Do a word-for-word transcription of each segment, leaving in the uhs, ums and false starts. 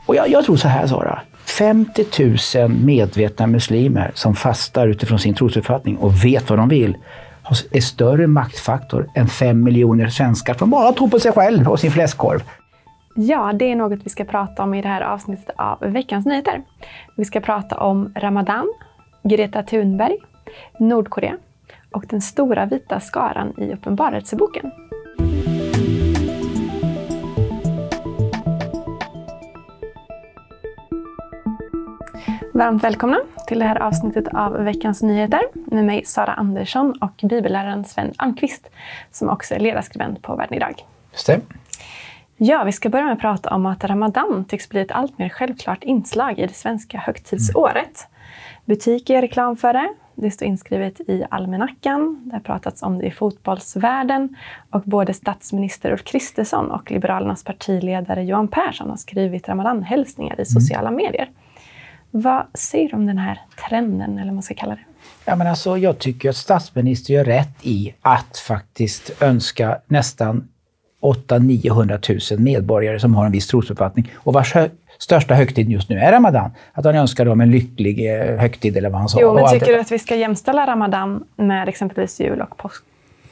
Och jag, jag tror så här, Sara. femtio tusen medvetna muslimer som fastar utifrån sin trosuppfattning och vet vad de vill är större maktfaktor än fem miljoner svenskar som bara tror på sig själv och sin fläskkorv. Ja, det är något vi ska prata om i det här avsnittet av Veckans Nyheter. Vi ska prata om Ramadan, Greta Thunberg, Nordkorea och den stora vita skaran i Uppenbarelseboken. Varmt välkomna till det här avsnittet av Veckans Nyheter med mig Sara Andersson och bibelläraren Sven Almqvist som också är ledarskribent på Världen idag. Just det. Ja, vi ska börja med att prata om att Ramadan tycks bli ett allt mer självklart inslag i det svenska högtidsåret. Butiker gör reklam för det. Det står inskrivet i almanackan. Det har pratats om det i fotbollsvärlden. Och både statsminister Ulf Kristersson och Liberalernas partiledare Johan Persson har skrivit Ramadan-hälsningar i sociala medier. Vad säger du om den här trenden, eller vad man ska kalla det? Ja, men alltså, jag tycker att statsministern gör rätt i att faktiskt önska nästan åtta till niohundratusen medborgare som har en viss trosuppfattning och vars hö- största högtid just nu är Ramadan. Att han önskar dem en lycklig eh, högtid eller vad han sa. Jo, men tycker det. du att vi ska jämställa Ramadan med exempelvis jul och påsk?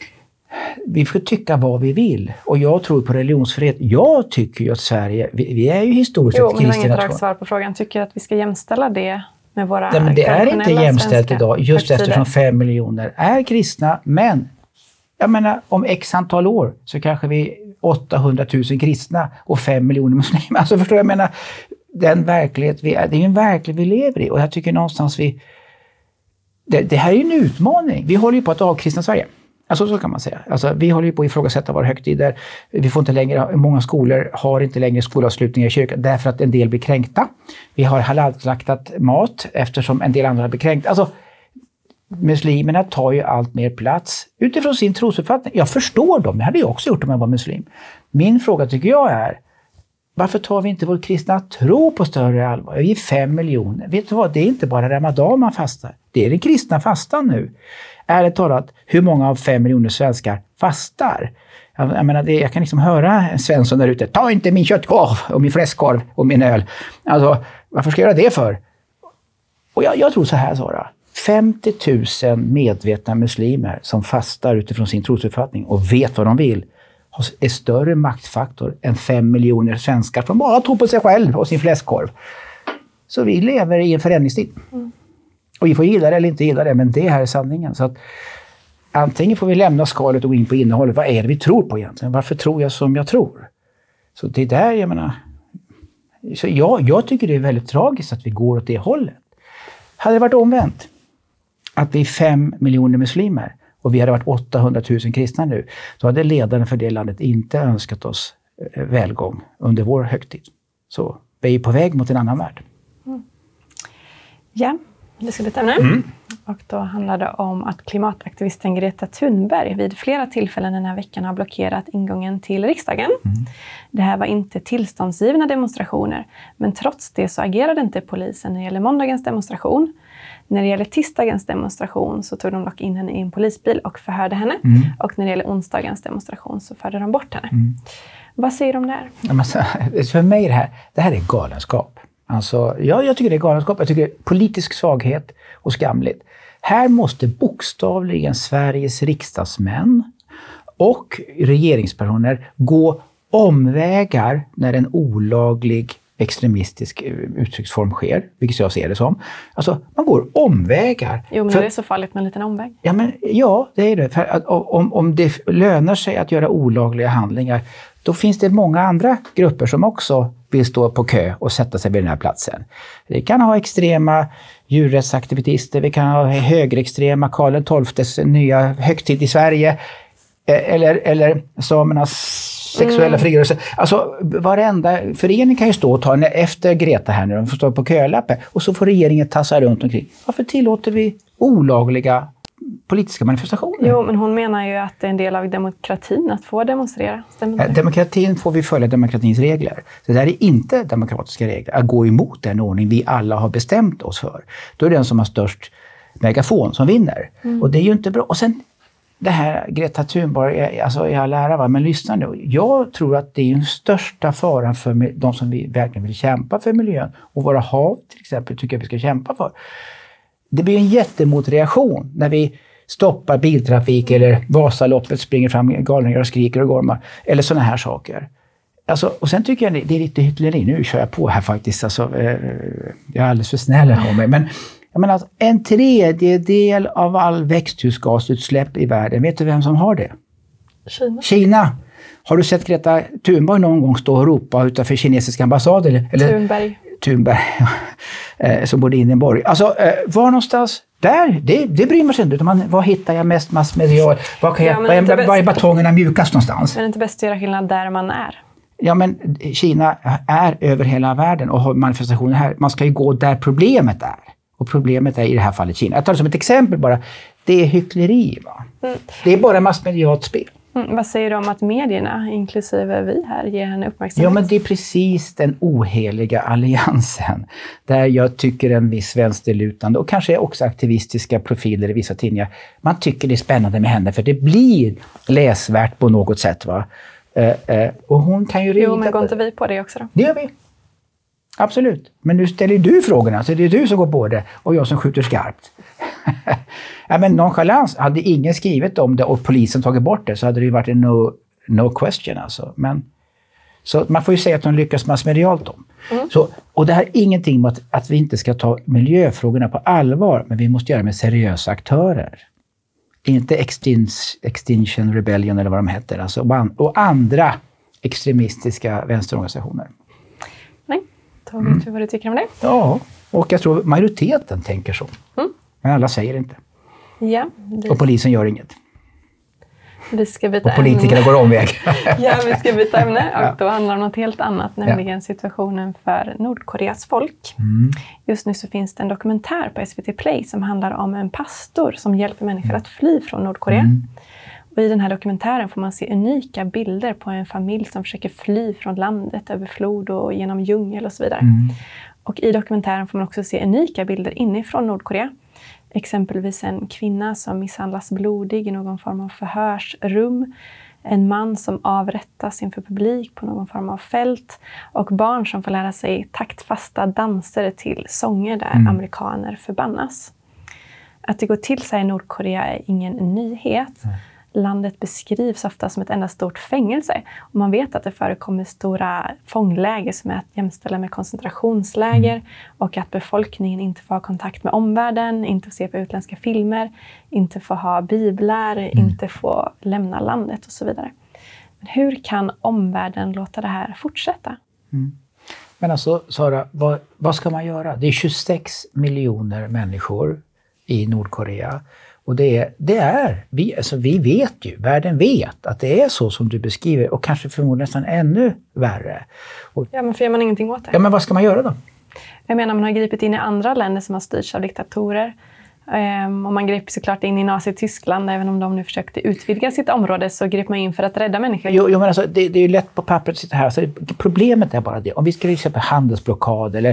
Vi får tycka vad vi vill. Och jag tror på religionsfrihet. Jag tycker ju att Sverige, vi, vi är ju historiskt Jo, men kristna. jag har inget rakt svar på frågan. Tycker du att vi ska jämställa det med våra Nej, men det är inte jämställt idag. Just högtider. Eftersom fem miljoner är kristna. Men jag menar, om x antal år så kanske vi åttahundratusen kristna och fem miljoner muslimer. Alltså förstår jag, jag menar, den verklighet vi är, det är ju en verklighet vi lever i. Och jag tycker någonstans vi, det, det här är ju en utmaning. Vi håller ju på att avkristna Sverige. Alltså så kan man säga. Alltså, vi håller ju på att ifrågasätta våra högtider. Vi får inte längre, många skolor har inte längre skolavslutningar i kyrkan därför att en del blir kränkta. Vi har halalslaktat mat eftersom en del andra blir kränkt. Alltså, muslimerna tar ju allt mer plats utifrån sin trosuppfattning. Jag förstår dem, det hade jag också gjort om jag var muslim. Min fråga tycker jag är, varför tar vi inte vår kristna tro på större allvar? Vi är fem miljoner. Vet du vad, det är inte bara Ramadan man fastar. Det är den kristna fastan nu. Ärligt talat, hur många av fem miljoner svenskar fastar? Jag, jag menar, det, jag kan liksom höra en Svensson där ute, ta inte min köttkorv och min fläskkorv och min öl. Alltså, varför ska jag göra det för? Och jag, jag tror så här, Sara. femtio tusen medvetna muslimer som fastar utifrån sin trosuppfattning och vet vad de vill är större maktfaktor än fem miljoner svenskar som bara tror på sig själv och sin fläskkorv. Så vi lever i en förändringstid. Mm. Och vi får gilla det eller inte gilla det, men det här är sanningen. Så att antingen får vi lämna skalet och gå in på innehållet. Vad är det vi tror på egentligen? Varför tror jag som jag tror? Så det är där, jag menar... Så jag, jag tycker det är väldigt tragiskt att vi går åt det hållet. Hade det varit omvänt, att vi är fem miljoner muslimer och vi hade varit åttahundratusen kristna nu, så hade ledaren för det landet inte önskat oss välgång under vår högtid. Så vi är på väg mot en annan värld. Mm. Ja, det ska bli ett ämne. Mm. Och då handlar det om att klimataktivisten Greta Thunberg vid flera tillfällen den här veckan har blockerat ingången till riksdagen. Mm. Det här var inte tillståndsgivna demonstrationer, men trots det så agerade inte polisen när det gäller måndagens demonstration. När det gäller tisdagens demonstration så tog de dock in henne i en polisbil och förhörde henne. Mm. Och när det gäller onsdagens demonstration så förde de bort henne. Mm. Vad säger de där? Ja, men, för mig det här, det här är galenskap. Alltså, ja, jag tycker det är galenskap. Jag tycker det är politisk svaghet och skamligt. Här måste bokstavligen Sveriges riksdagsmän och regeringspersoner gå omvägar när en olaglig extremistisk uttrycksform sker, vilket jag ser det som. Alltså, man går omvägar. Jo, men för, det är så farligt med en liten omväg. Ja, men, ja det är det. För att, om, om det lönar sig att göra olagliga handlingar, då finns det många andra grupper som också vill stå på kö och sätta sig vid den här platsen. Vi kan ha extrema djurrättsaktivister, vi kan ha högerextrema Karl den tolftes nya högtid i Sverige, eller, eller samernas sexuella mm. frigörelse. Alltså varenda förening kan ju stå och ta en, efter Greta här nu, de får stå på kölappen och så får regeringen tassa runt omkring. Varför tillåter vi olagliga politiska manifestationer? Jo, men hon menar ju att det är en del av demokratin att få demonstrera. Stämmer det? Demokratin får vi följa demokratins regler. Så det här är inte demokratiska regler. Att gå emot den ordning vi alla har bestämt oss för. Då är det den som har störst megafon som vinner. Mm. Och det är ju inte bra. Och sen det här Greta Thunberg, alltså jag lära va, men lyssna nu. Jag tror att det är den största faran för de som vi verkligen vill kämpa för miljön. Och våra hav till exempel tycker jag vi ska kämpa för. Det blir en jättemotreaktion när vi stoppar biltrafik eller Vasaloppet springer fram galningar och skriker och gormar. Eller sådana här saker. Alltså, och sen tycker jag det är lite hyckleri. Nu kör jag på här faktiskt. Alltså, eh, jag är alldeles för snäll av mig. Men jag menar, alltså, en tredjedel av all växthusgasutsläpp i världen. Vet du vem som har det? Kina. Kina. Har du sett Greta Thunberg någon gång stå och ropa utanför kinesiska ambassader? Eller, Thunberg. Thunberg. eh, som bodde in i en borg. Alltså, eh, var någonstans? Där, det, det bryr man sig inte. Man, var hittar jag mest massmedial? Var, kan jag, ja, var, var är batongerna mjukast någonstans? Men det är inte bäst att göra skillnad där man är. Ja, men Kina är över hela världen och har manifestationer här. Man ska ju gå där problemet är. Och problemet är i det här fallet Kina. Jag tar det som ett exempel bara. Det är hyckleri, va? Mm. Det är bara massmedialt spel. Mm, vad säger du om att medierna, inklusive vi här, ger henne uppmärksamhet? Ja, men det är precis den oheliga alliansen. Där jag tycker en viss vänsterlutande och kanske också aktivistiska profiler i vissa tidningar. Man tycker det är spännande med henne för det blir läsvärt på något sätt, va? Uh, uh, och hon kan ju Jo, men går inte vi på det också då? Det gör vi. Absolut. Men nu ställer du frågorna, så det är du som går på det och jag som skjuter skarpt. Ja, men nonchalans, hade ingen skrivit om det och polisen tagit bort det så hade det ju varit en no, no question alltså. Men, så man får ju säga att de lyckas massmedialt om. Mm. Så, och det här är ingenting med att, att vi inte ska ta miljöfrågorna på allvar, men vi måste göra det med seriösa aktörer. Inte Extinction, Extinction Rebellion eller vad de heter. Alltså, och andra extremistiska vänsterorganisationer. Nej, då vet vi vad du tycker om det. Ja, och jag tror majoriteten tänker så. Mm. Men alla säger inte. Ja, det... Och polisen gör inget. Vi ska byta och politikerna ämne. går omväg. Ja, vi ska byta ämne och ja. Då handlar det om något helt annat, nämligen ja. situationen för Nordkoreas folk. Mm. Just nu så finns det en dokumentär på S V T Play som handlar om en pastor som hjälper människor att fly från Nordkorea. Mm. Och i den här dokumentären får man se unika bilder på en familj som försöker fly från landet över flod och genom djungel och så vidare. Mm. Och i dokumentären får man också se unika bilder inifrån Nordkorea. Exempelvis en kvinna som misshandlas blodig i någon form av förhörsrum. En man som avrättas inför publik på någon form av fält. Och barn som får lära sig taktfasta danser till sånger där mm. amerikaner förbannas. Att det går till sig i Nordkorea är ingen nyhet. Mm. Landet beskrivs ofta som ett enda stort fängelse. Och man vet att det förekommer stora fångläger som är att jämställa med koncentrationsläger. Mm. Och att befolkningen inte får ha kontakt med omvärlden, inte får se på utländska filmer, inte får ha biblar, mm. inte får lämna landet och så vidare. Men hur kan omvärlden låta det här fortsätta? Mm. Men alltså, Sara, vad, vad ska man göra? Det är tjugosex miljoner människor i Nordkorea. Och det är, det är vi, alltså vi vet ju, världen vet att det är så som du beskriver och kanske förmodligen nästan ännu värre. Och, ja, men för gör man ingenting åt det? Ja, men vad ska man göra då? Jag menar, man har gripit in i andra länder som har styrts av diktatorer. Um, och man grep såklart in i Nazi-Tyskland, även om de nu försökte utvidga sitt område så grep man in för att rädda människor. Jo, jo men alltså, det, det är ju lätt på pappret att sitta här. Så det, problemet är bara det. Om vi ska exempel handelsblockad eller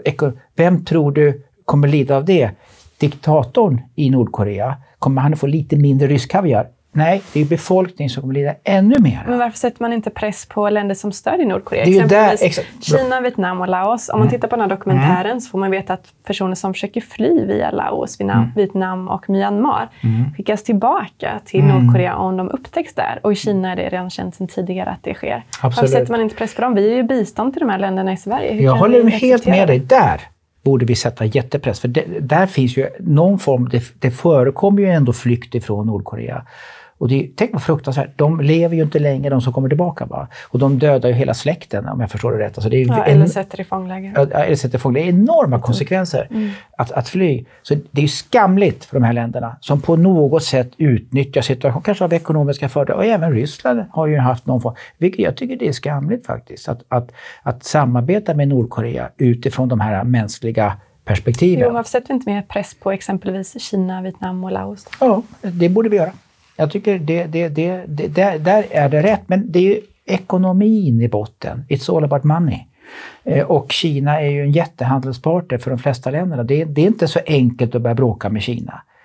vem tror du kommer lida av det? Diktatorn i Nordkorea, kommer han att få lite mindre rysk kaviar? Nej, det är befolkningen som kommer lida ännu mer. Men varför sätter man inte press på länder som stödjer Nordkorea? Det är ju där, exakt. Kina, Vietnam och Laos. Om man tittar på den här dokumentären mm. så får man veta att personer som försöker fly via Laos, Vietnam, mm. Vietnam och Myanmar mm. skickas tillbaka till mm. Nordkorea om de upptäcks där. Och i Kina är det redan känt sedan tidigare att det sker. Absolut. Varför sätter man inte press på dem? Vi är ju bistånd till de här länderna i Sverige. Hur Jag håller helt med dig där. Borde vi sätta jättepress. För det, där finns ju någon form, det, det förekommer ju ändå flykt ifrån Nordkorea. Och det, tänk vad fruktansvärt, de lever ju inte längre de som kommer tillbaka, va? Och de dödar ju hela släkten om jag förstår det rätt. Alltså det är ja, en, eller sätter i fångläger. Ja, eller sätter i fångläger. Det är enorma konsekvenser mm. att, att fly. Så det är ju skamligt för de här länderna som på något sätt utnyttjar situationen, kanske av ekonomiska fördelar. Och även Ryssland har ju haft någon form. Vilket jag tycker det är skamligt faktiskt. Att, att, att samarbeta med Nordkorea utifrån de här mänskliga perspektiven. Jo, varför sätter vi inte mer press på exempelvis Kina, Vietnam och Laos? Ja, det borde vi göra. Jag tycker det, det, det, det, där, där är det rätt, men det är ju ekonomin i botten. It's all about money. Eh, och Kina är ju en jättehandelspartner för de flesta länderna. Det, det är inte så enkelt att börja bråka med Kina.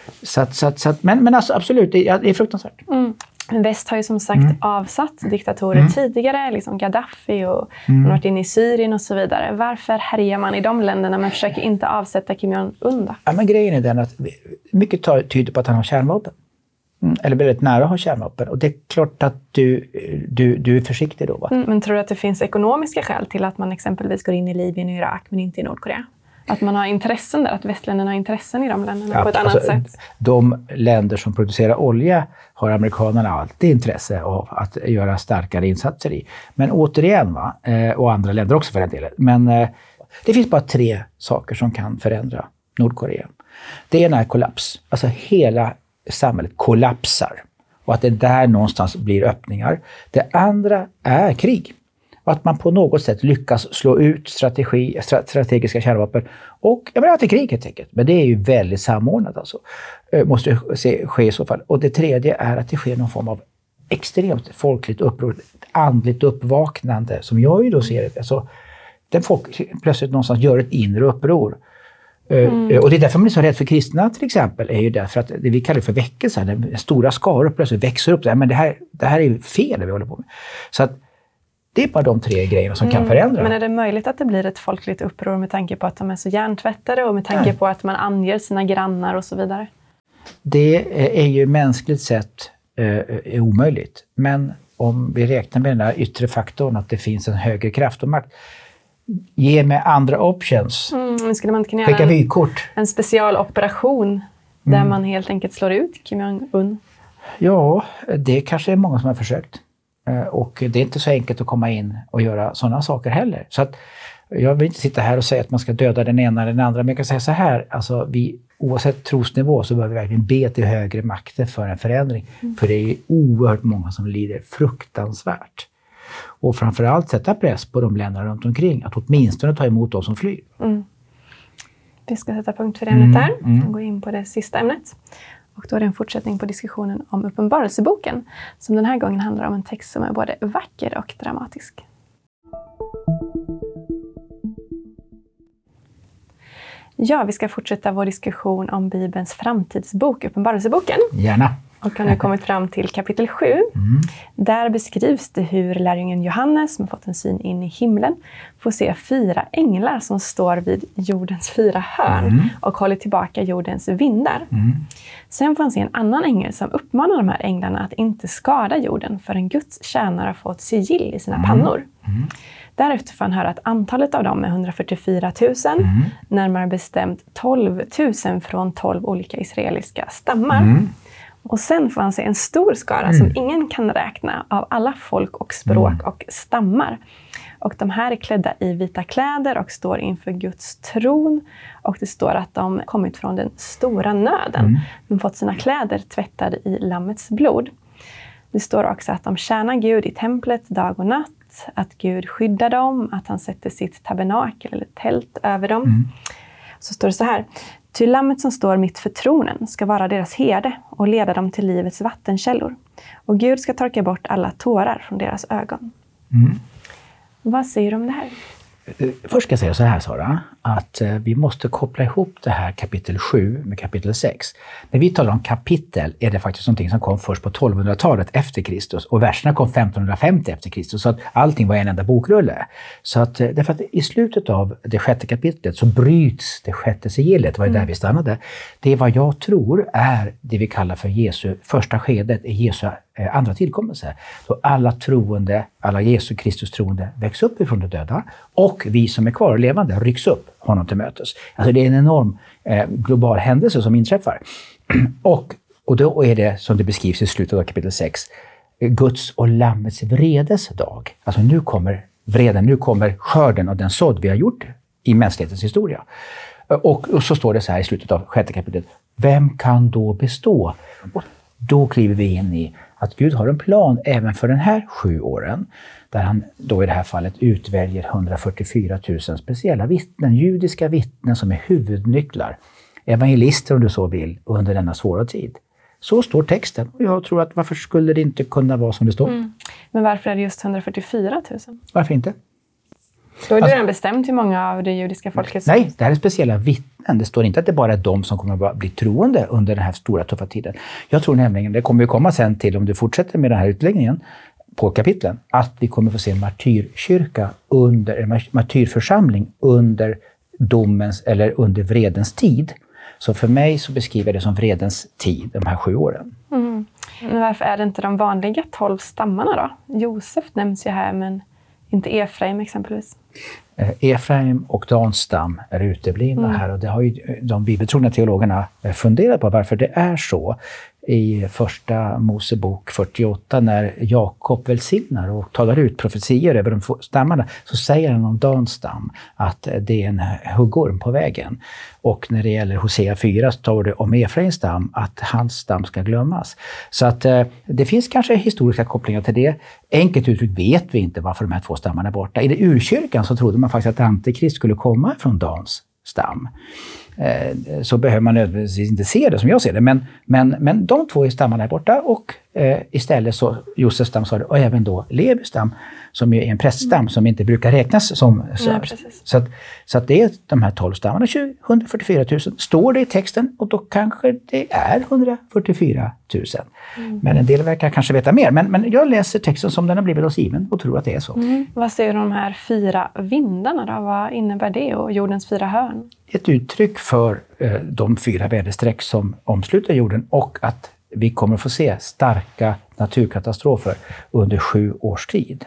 Så att, så att, så att, men, men alltså, absolut, det är, det är fruktansvärt. Mm. Väst har ju som sagt mm. avsatt diktatorer mm. tidigare, liksom Gaddafi och mm. man har varit inne i Syrien och så vidare. Varför härjar man i de länderna men försöker inte avsätta Kim Jong-Un då? Ja, men grejen är den att mycket tyder på att han har kärnvapen. Mm. Eller väldigt nära att ha kärnvapen. Och det är klart att du, du, du är försiktig då, va? Mm, men tror du att det finns ekonomiska skäl till att man exempelvis går in i Libyen och Irak men inte i Nordkorea? Att man har intressen där, att västländerna har intressen i de länderna ja, på ett alltså, annat sätt? De länder som producerar olja har amerikanerna alltid intresse av att göra starkare insatser i. Men återigen, va, och andra länder också för den delen. Men det finns bara tre saker som kan förändra Nordkorea. Det ena är kollaps. Alltså hela samhället kollapsar. Och att det där någonstans blir öppningar. Det andra är krig. Och att man på något sätt lyckas slå ut strategi, strategiska kärnvapen. Och jag menar att det är krig helt enkelt. Men det är ju väldigt samordnat alltså. Måste ske i så fall. Och det tredje är att det sker någon form av extremt folkligt uppror. Andligt uppvaknande som jag ju då ser det. Alltså, den folk plötsligt någonstans gör ett inre uppror. Mm. Och det är därför man är så rädd för kristna till exempel. Är ju därför att det vi kallar för väckelse. Den stora skaror plötsligt växer upp. Men det här, det här är fel det vi håller på med. Så att det är bara de tre grejerna som mm, kan förändra. Men är det möjligt att det blir ett folkligt uppror med tanke på att de är så hjärntvättade och med tanke Nej. på att man anger sina grannar och så vidare? Det är ju mänskligt sett är omöjligt. Men om vi räknar med den här yttre faktorn att det finns en högre kraft och makt. Ge mig andra options. Mm, skulle man inte kunna Skicka göra en, vykort. en specialoperation där mm. man helt enkelt slår ut Kim Jong-Un? Ja, det kanske är många som har försökt. Och det är inte så enkelt att komma in och göra sådana saker heller. Så att jag vill inte sitta här och säga att man ska döda den ena eller den andra. Men jag kan säga så här, alltså vi, oavsett trosnivå så behöver vi verkligen be till högre makter för en förändring. Mm. För det är oerhört många som lider fruktansvärt. Och framförallt sätta press på de länderna runt omkring. Att åtminstone ta emot de som flyr. Mm. Vi ska sätta punkt för det ämnet här. Mm. Mm. Och gå in på det sista ämnet. Och då är det en fortsättning på diskussionen om Uppenbarelseboken. Som den här gången handlar om en text som är både vacker och dramatisk. Ja, vi ska fortsätta vår diskussion om Bibelns framtidsbok, Uppenbarelseboken. Gärna. Och har nu kommit fram till kapitel sju. Mm. Där beskrivs det hur lärjungen Johannes, som har fått en syn in i himlen, får se fyra änglar som står vid jordens fyra hörn mm. och håller tillbaka jordens vindar. Mm. Sen får han se en annan ängel som uppmanar de här änglarna att inte skada jorden förrän Guds tjänare har fått sigill i sina mm. pannor. Mm. Därefter får han höra att antalet av dem är hundrafyrtiofyra tusen, mm. närmare bestämt tolv tusen från tolv olika israeliska stammar. Mm. Och sen får han se en stor skara mm. som ingen kan räkna av alla folk och språk mm. och stammar. Och de här är klädda i vita kläder och står inför Guds tron. Och det står att de kommit från den stora nöden. Mm. De fått sina kläder tvättade i lammets blod. Det står också att de tjänar Gud i templet dag och natt. Att Gud skyddar dem, att han sätter sitt tabernakel eller tält över dem. Mm. Så står det så här. Ty lammet som står mitt för tronen ska vara deras herde och leda dem till livets vattenkällor. Och Gud ska torka bort alla tårar från deras ögon. Mm. Vad säger du om det här? Först ska jag säga så här, Sara, att vi måste koppla ihop det här kapitel sju med kapitel sex. När vi talar om kapitel är det faktiskt någonting som kom först på tolvhundratalet efter Kristus och verserna kom femtonhundrafemtio efter Kristus, så att allting var en enda bokrulle. Så att, därför att i slutet av det sjätte kapitlet så bryts det sjätte sigillet, det var ju mm. där vi stannade. Det är vad jag tror är det vi kallar för Jesu första skedet i Jesu andra tillkommelse. Så alla troende, alla Jesu Kristus troende väcks upp ifrån de döda och vi som är kvar och levande rycks upp honom till mötes. Alltså det är en enorm eh, global händelse som inträffar. och, och då är det som det beskrivs i slutet av kapitel sex Guds och lammets vredes dag. Alltså nu kommer vreden, nu kommer skörden av den sådd vi har gjort i mänsklighetens historia. Och, och så står det så här i slutet av sjätte kapitlet. Vem kan då bestå? Och då kliver vi in i att Gud har en plan även för den här sju åren. Där han då i det här fallet utväljer hundrafyrtiofyra tusen speciella vittnen, judiska vittnen som är huvudnycklar. Evangelister om du så vill under denna svåra tid. Så står texten och jag tror att varför skulle det inte kunna vara som det står? Mm. Men varför är det just hundrafyrtiofyra tusen? Varför inte? Då är det alltså, redan bestämt hur många av det judiska folket som... Nej, det här är speciella vittnen. Det står inte att det bara är de som kommer att bli troende under den här stora tuffa tiden. Jag tror nämligen, det kommer vi komma sen till om du fortsätter med den här utläggningen på kapitlen, att vi kommer få se en martyrkyrka under, en martyrförsamling under domens eller under vredens tid. Så för mig så beskriver det som vredens tid, de här sju åren. Mm. Men varför är det inte de vanliga tolv stammarna då? Josef nämns ju här, men inte Efraim exempelvis. Efraim och Dans stam är uteblivna mm. här, och det har ju de bibeltrogna teologerna funderat på varför det är så. I första Mosebok fyrtioåtta, när Jakob välsignar och talar ut profetier över de stammarna, så säger han om Dans stam att det är en huggorm på vägen. Och när det gäller Hosea fyra står det om Efraims stam att hans stam ska glömmas. Så att eh, det finns kanske historiska kopplingar till det. Enkelt uttryckt vet vi inte varför de här två stammarna är borta. I det urkyrkan så trodde man faktiskt att Antikrist skulle komma från Dans stam. Eh, så behöver man nödvändigtvis inte se det som jag ser det. Men, men, men de två stammarna är borta, och eh, istället så Josefs stam sa det, och även då Levis stam, som är en präststam mm. som inte brukar räknas som så. Ja, så, att, så att det är de här tolv stammarna, hundrafyrtiofyra tusen står det i texten, och då kanske det är hundrafyrtiofyra tusen. Mm. Men en del verkar kanske veta mer. Men, men jag läser texten som den har blivit oss given och tror att det är så. Mm. Vad säger du om de här fyra vindarna då? Vad innebär det, och jordens fyra hörn? Ett uttryck för eh, de fyra väderstreck som omsluter jorden, och att vi kommer att få se starka naturkatastrofer under sju års tid.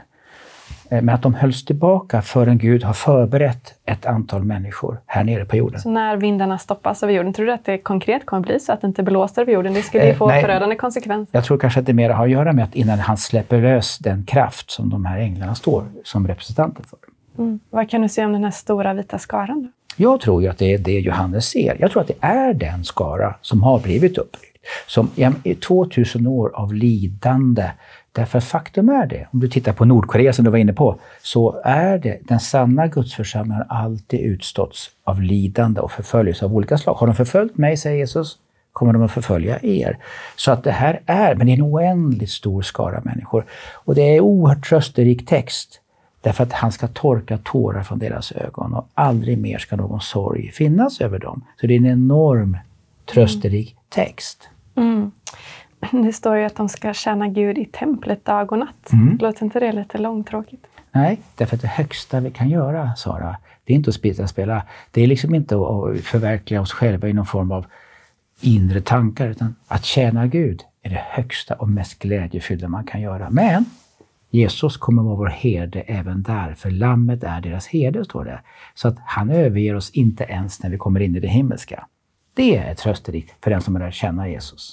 Eh, men att de hölls tillbaka förrän Gud har förberett ett antal människor här nere på jorden. Så när vindarna stoppas över jorden, tror du att det konkret kommer bli så att det inte blåser över jorden? Det skulle ju få eh, förödande konsekvenser. Jag tror kanske att det mer har att göra med att innan han släpper lös den kraft som de här änglarna står som representanter för. Mm. Vad kan du säga om den här stora vita skaran då? Jag tror ju att det är det Johannes ser. Jag tror att det är den skara som har blivit uppryckt. Som i tvåtusen år av lidande. Därför faktum är det, om du tittar på Nordkorea som du var inne på, så är det den sanna gudsförsamlingen har alltid utståtts av lidande och förföljelse av olika slag. Har de förföljt mig, säger Jesus, kommer de att förfölja er. Så att det här är, men det är en oändligt stor skara människor. Och det är oerhört trösterik text. Därför att han ska torka tårar från deras ögon, och aldrig mer ska någon sorg finnas över dem. Så det är en enorm trösterik text. Mm. Det står ju att de ska tjäna Gud i templet dag och natt. Mm. Låter inte det lite långtråkigt? Nej, därför att det högsta vi kan göra, Sara, det är inte att spela, spela. Det är liksom inte att förverkliga oss själva i någon form av inre tankar, utan att tjäna Gud är det högsta och mest glädjefyllda man kan göra. Men Jesus kommer vara vår herde även där, för lammet är deras herde, står det. Så att han överger oss inte ens när vi kommer in i det himmelska. Det är trösterikt för den som är där att känna Jesus.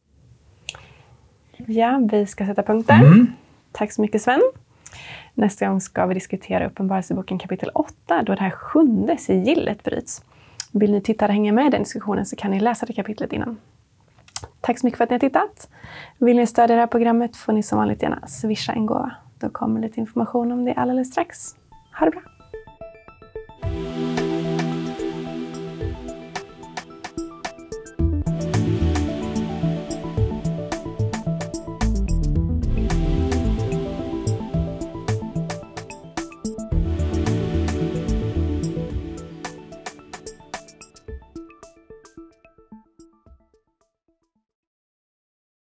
Ja, vi ska sätta punkter. Mm. Tack så mycket, Sven. Nästa gång ska vi diskutera Uppenbarelseboken kapitel åtta, då det här sjunde sigillet bryts. Vill ni titta och hänga med i den diskussionen, så kan ni läsa det kapitlet innan. Tack så mycket för att ni har tittat. Vill ni stödja det här programmet får ni som vanligt gärna swisha en gåva. Då kommer lite information om det alldeles strax. Ha det bra!